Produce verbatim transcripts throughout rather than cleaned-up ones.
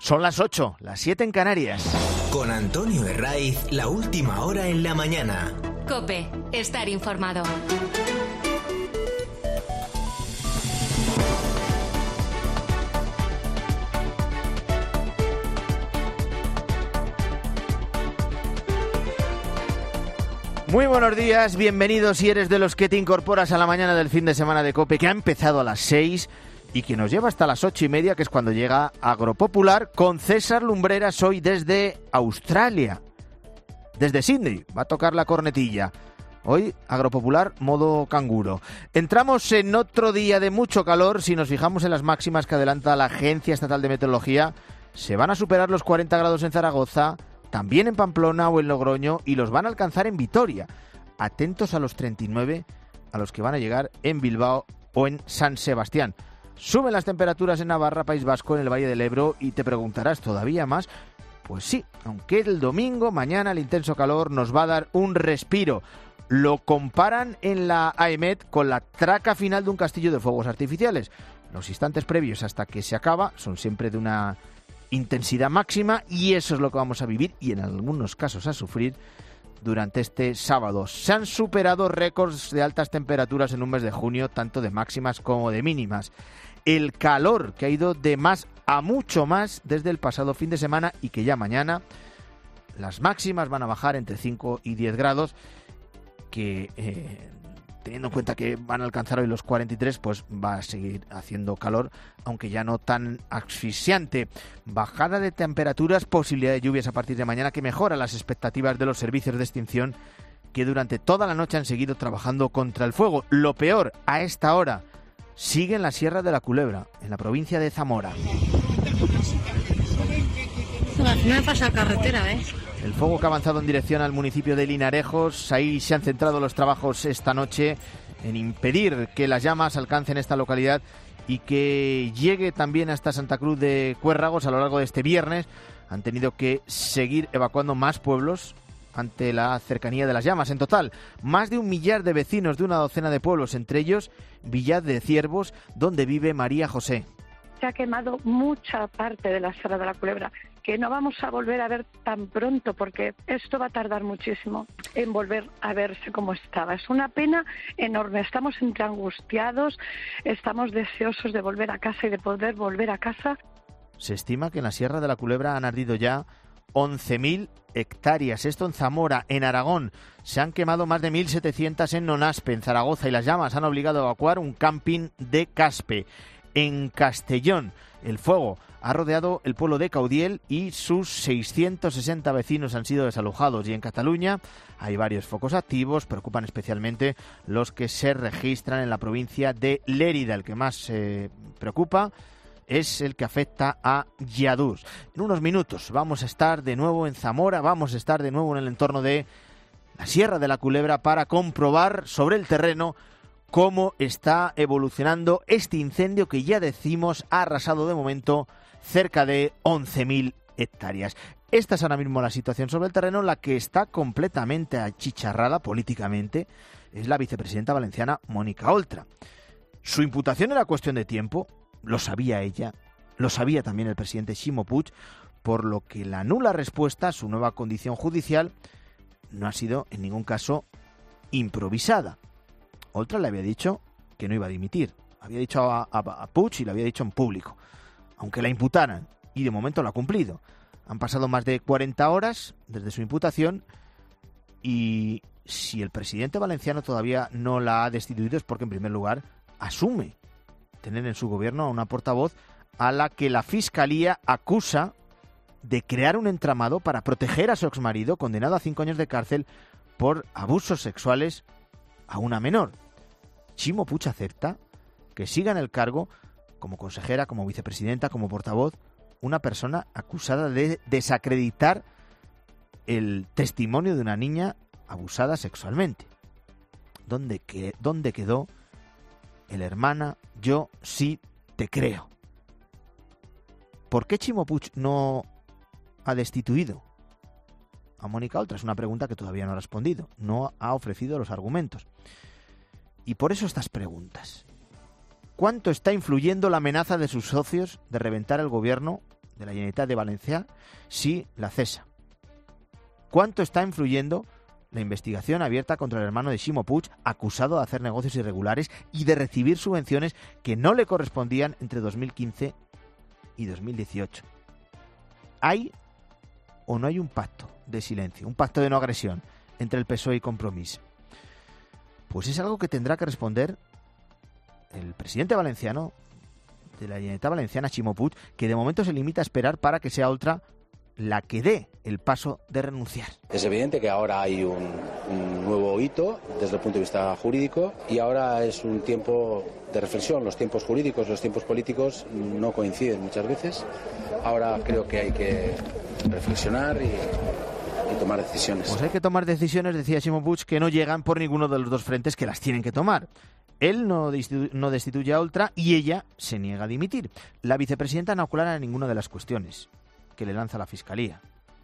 Son las ocho, las siete en Canarias. Con Antonio Herraiz, la última hora en la mañana. COPE, estar informado. Muy buenos días, bienvenidos si eres de los que te incorporas a la mañana del fin de semana de COPE, que ha empezado a las seis y que nos lleva hasta las ocho y media, que es cuando llega Agropopular, con César Lumbreras hoy desde Australia, desde Sydney. Va a tocar la cornetilla. Hoy Agropopular modo canguro. Entramos en otro día de mucho calor. Si nos fijamos en las máximas que adelanta la Agencia Estatal de Meteorología, se van a superar los cuarenta grados en Zaragoza, también en Pamplona o en Logroño, y los van a alcanzar en Vitoria. Atentos a los treinta y nueve a los que van a llegar en Bilbao o en San Sebastián. Suben las temperaturas en Navarra, País Vasco, en el Valle del Ebro, y te preguntarás, ¿todavía más? Pues sí, aunque el domingo, mañana, el intenso calor nos va a dar un respiro. Lo comparan en la AEMET con la traca final de un castillo de fuegos artificiales. Los instantes previos hasta que se acaba son siempre de una intensidad máxima, y eso es lo que vamos a vivir y en algunos casos a sufrir durante este sábado. Se han superado récords de altas temperaturas en un mes de junio, tanto de máximas como de mínimas. El calor que ha ido de más a mucho más desde el pasado fin de semana, y que ya mañana las máximas van a bajar entre cinco y diez grados, que eh, teniendo en cuenta que van a alcanzar hoy los cuarenta y tres, pues va a seguir haciendo calor, aunque ya no tan asfixiante. Bajada de temperaturas, posibilidad de lluvias a partir de mañana, que mejora las expectativas de los servicios de extinción, que durante toda la noche han seguido trabajando contra el fuego. Lo peor, a esta hora, sigue en la Sierra de la Culebra, en la provincia de Zamora. No me pasa carretera, ¿eh? El fuego que ha avanzado en dirección al municipio de Linarejos. Ahí se han centrado los trabajos esta noche en impedir que las llamas alcancen esta localidad y que llegue también hasta Santa Cruz de Cuérragos a lo largo de este viernes. Han tenido que seguir evacuando más pueblos ante la cercanía de las llamas. En total, más de un millar de vecinos de una docena de pueblos, entre ellos Villar de Ciervos, donde vive María José. Se ha quemado mucha parte de la Sierra de la Culebra, que no vamos a volver a ver tan pronto, porque esto va a tardar muchísimo en volver a verse como estaba. Es una pena enorme. Estamos entre angustiados, estamos deseosos de volver a casa y de poder volver a casa. Se estima que en la Sierra de la Culebra han ardido ya once mil hectáreas. Esto en Zamora. En Aragón se han quemado más de mil setecientas en Nonaspe, en Zaragoza, y las llamas han obligado a evacuar un camping de Caspe. En Castellón, el fuego ha rodeado el pueblo de Caudiel y sus seiscientos sesenta vecinos han sido desalojados. Y en Cataluña hay varios focos activos. Preocupan especialmente los que se registran en la provincia de Lérida. El que más eh, preocupa es el que afecta a Lladurs. En unos minutos vamos a estar de nuevo en Zamora, vamos a estar de nuevo en el entorno de la Sierra de la Culebra para comprobar sobre el terreno cómo está evolucionando este incendio que, ya decimos, ha arrasado de momento cerca de once mil hectáreas. Esta es ahora mismo la situación sobre el terreno. La que está completamente achicharrada políticamente es la vicepresidenta valenciana Mónica Oltra. Su imputación era cuestión de tiempo, lo sabía ella, lo sabía también el presidente Ximo Puig, por lo que la nula respuesta a su nueva condición judicial no ha sido en ningún caso improvisada. Oltra le había dicho que no iba a dimitir. Había dicho a, a, a Puig y le había dicho en público, aunque la imputaran, y de momento lo ha cumplido. Han pasado más de cuarenta horas desde su imputación, y si el presidente valenciano todavía no la ha destituido es porque, en primer lugar, asume tener en su gobierno a una portavoz a la que la Fiscalía acusa de crear un entramado para proteger a su exmarido, condenado a cinco años de cárcel por abusos sexuales a una menor. Ximo Puig acepta que siga en el cargo como consejera, como vicepresidenta, como portavoz, una persona acusada de desacreditar el testimonio de una niña abusada sexualmente. ¿Dónde, que, dónde quedó el hermana yo sí te creo? ¿Por qué Ximo Puig no ha destituido a Mónica Oltra? Es una pregunta que todavía no ha respondido. No ha ofrecido los argumentos. Y por eso estas preguntas. ¿Cuánto está influyendo la amenaza de sus socios de reventar el gobierno de la Generalitat de Valencia sí la cesa. ¿Cuánto está influyendo la investigación abierta contra el hermano de Ximo Puig, acusado de hacer negocios irregulares y de recibir subvenciones que no le correspondían entre dos mil quince y dos mil dieciocho? ¿Hay o no hay un pacto de silencio, un pacto de no agresión entre el P S O E y Compromís? Pues es algo que tendrá que responder el presidente valenciano de la Generalitat Valenciana, Ximo Puig, que de momento se limita a esperar para que sea Oltra la que dé el paso de renunciar. Es evidente que ahora hay un, un nuevo hito desde el punto de vista jurídico y ahora es un tiempo de reflexión. Los tiempos jurídicos, los tiempos políticos no coinciden muchas veces. Ahora creo que hay que reflexionar y, y tomar decisiones. Pues hay que tomar decisiones, decía Ximo Puig, que no llegan por ninguno de los dos frentes que las tienen que tomar. Él no, destitu- no destituye a Oltra y ella se niega a dimitir. La vicepresidenta no aclara ninguna de las cuestiones que le lanza la Fiscalía.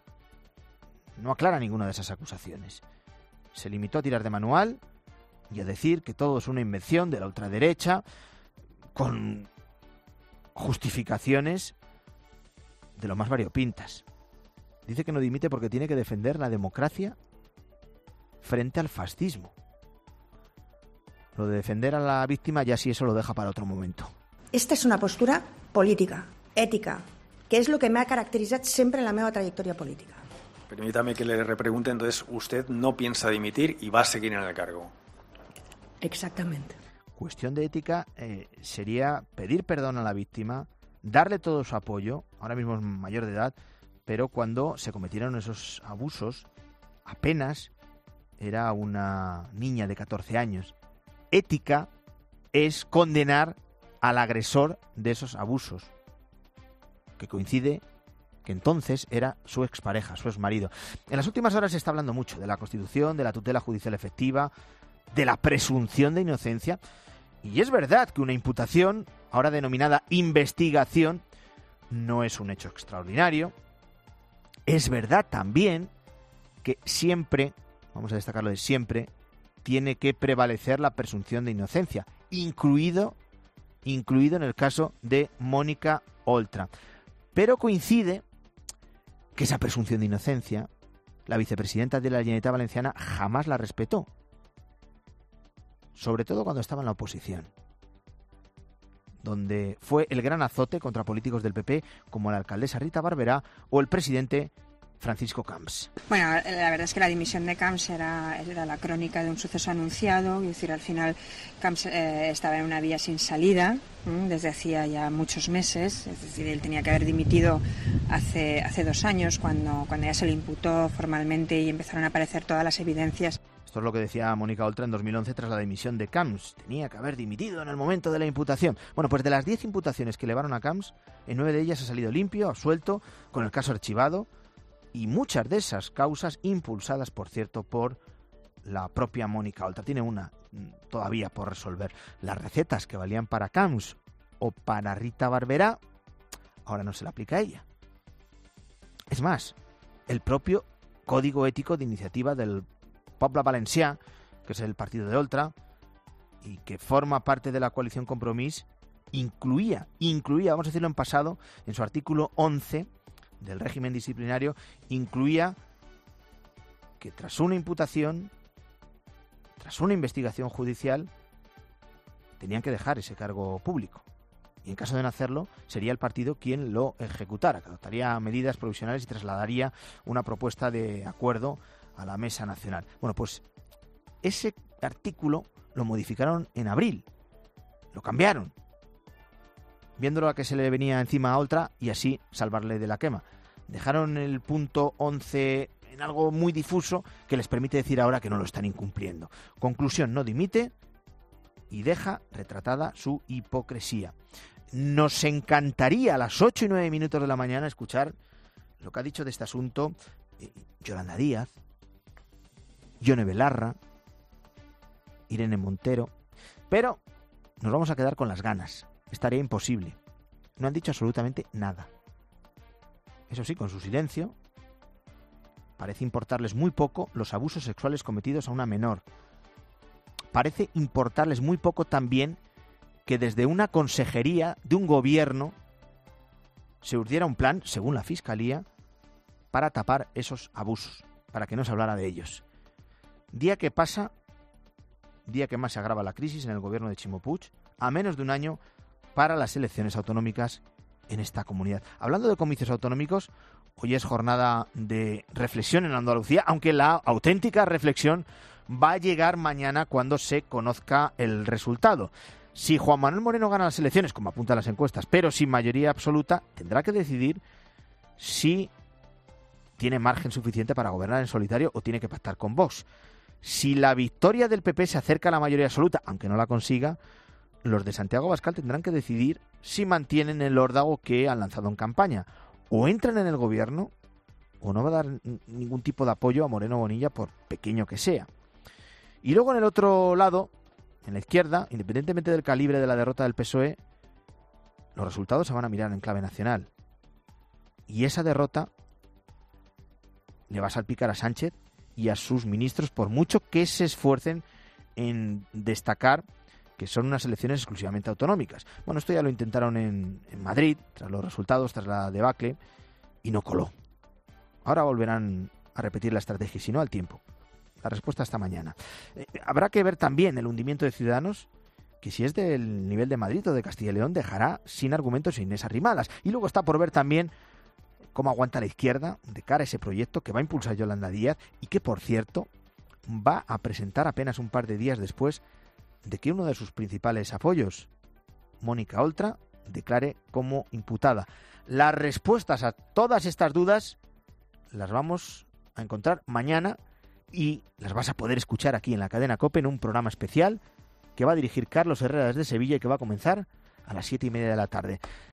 No aclara ninguna de esas acusaciones. Se limitó a tirar de manual y a decir que todo es una invención de la ultraderecha con justificaciones de lo más variopintas. Dice que no dimite porque tiene que defender la democracia frente al fascismo. Lo de defender a la víctima ya sí eso lo deja para otro momento. Esta es una postura política, ética, que es lo que me ha caracterizado siempre en la meva trayectoria política. Permítame que le repregunte, entonces, ¿usted no piensa dimitir y va a seguir en el cargo? Exactamente. Cuestión de ética eh, sería pedir perdón a la víctima, darle todo su apoyo, ahora mismo es mayor de edad, pero cuando se cometieron esos abusos, apenas era una niña de catorce años. Ética es condenar al agresor de esos abusos, que coincide que entonces era su expareja, su exmarido. En las últimas horas se está hablando mucho de la Constitución, de la tutela judicial efectiva, de la presunción de inocencia. Y es verdad que una imputación, ahora denominada investigación, no es un hecho extraordinario. Es verdad también que siempre, vamos a destacarlo de siempre, tiene que prevalecer la presunción de inocencia, incluido, incluido en el caso de Mónica Oltra. Pero coincide que esa presunción de inocencia, la vicepresidenta de la Generalitat Valenciana jamás la respetó. Sobre todo cuando estaba en la oposición, donde fue el gran azote contra políticos del P P como la alcaldesa Rita Barberá o el presidente Francisco Camps. Bueno, la verdad es que la dimisión de Camps era, era la crónica de un suceso anunciado, es decir, al final Camps eh, estaba en una vía sin salida ¿eh? desde hacía ya muchos meses, es decir, él tenía que haber dimitido hace, hace dos años cuando, cuando ya se le imputó formalmente y empezaron a aparecer todas las evidencias. Esto es lo que decía Mónica Oltra en dos mil once tras la dimisión de Camps. Tenía que haber dimitido en el momento de la imputación. Bueno, pues de las diez imputaciones que elevaron a Camps, en nueve de ellas ha salido limpio, absuelto, con el caso archivado, y muchas de esas causas impulsadas, por cierto, por la propia Mónica Oltra. Tiene una todavía por resolver. Las recetas que valían para Camps o para Rita Barberá, ahora no se le aplica a ella. Es más, el propio Código Ético de Iniciativa del Poble Valencià, que es el partido de Oltra, y que forma parte de la coalición Compromís, incluía, incluía, vamos a decirlo en pasado, en su artículo once del régimen disciplinario, incluía que tras una imputación, tras una investigación judicial, tenían que dejar ese cargo público. Y en caso de no hacerlo, sería el partido quien lo ejecutara, que adoptaría medidas provisionales y trasladaría una propuesta de acuerdo a la Mesa Nacional. Bueno, pues ese artículo lo modificaron en abril, lo cambiaron, viéndolo a que se le venía encima a Oltra y así salvarle de la quema. Dejaron el punto once en algo muy difuso que les permite decir ahora que no lo están incumpliendo. Conclusión, no dimite y deja retratada su hipocresía. Nos encantaría a las ocho y nueve minutos de la mañana escuchar lo que ha dicho de este asunto eh, Yolanda Díaz, Yone Belarra, Irene Montero, pero nos vamos a quedar con las ganas. Es tarea imposible. No han dicho absolutamente nada. Eso sí, con su silencio, parece importarles muy poco los abusos sexuales cometidos a una menor. Parece importarles muy poco también que desde una consejería de un gobierno se urdiera un plan, según la Fiscalía, para tapar esos abusos, para que no se hablara de ellos. Día que pasa, día que más se agrava la crisis en el gobierno de Ximo Puig, a menos de un año para las elecciones autonómicas en esta comunidad. Hablando de comicios autonómicos, hoy es jornada de reflexión en Andalucía, aunque la auténtica reflexión va a llegar mañana cuando se conozca el resultado. Si Juan Manuel Moreno gana las elecciones, como apuntan las encuestas, pero sin mayoría absoluta, tendrá que decidir si tiene margen suficiente para gobernar en solitario o tiene que pactar con Vox. Si la victoria del P P se acerca a la mayoría absoluta, aunque no la consiga, los de Santiago Abascal tendrán que decidir si mantienen el órdago que han lanzado en campaña. O entran en el gobierno o no va a dar ningún tipo de apoyo a Moreno Bonilla, por pequeño que sea. Y luego en el otro lado, en la izquierda, independientemente del calibre de la derrota del P S O E, los resultados se van a mirar en clave nacional. Y esa derrota le va a salpicar a Sánchez y a sus ministros, por mucho que se esfuercen en destacar que son unas elecciones exclusivamente autonómicas. Bueno, esto ya lo intentaron en, en Madrid, tras los resultados, tras la debacle, y no coló. Ahora volverán a repetir la estrategia, y si no, al tiempo. La respuesta esta mañana. Eh, habrá que ver también el hundimiento de Ciudadanos, que si es del nivel de Madrid o de Castilla y León, dejará sin argumentos a Inés Arrimadas. Y luego está por ver también cómo aguanta la izquierda de cara a ese proyecto que va a impulsar Yolanda Díaz y que, por cierto, va a presentar apenas un par de días después de que uno de sus principales apoyos, Mónica Oltra, declare como imputada. Las respuestas a todas estas dudas las vamos a encontrar mañana y las vas a poder escuchar aquí en la cadena COPE en un programa especial que va a dirigir Carlos Herrera desde Sevilla y que va a comenzar a las siete y media de la tarde.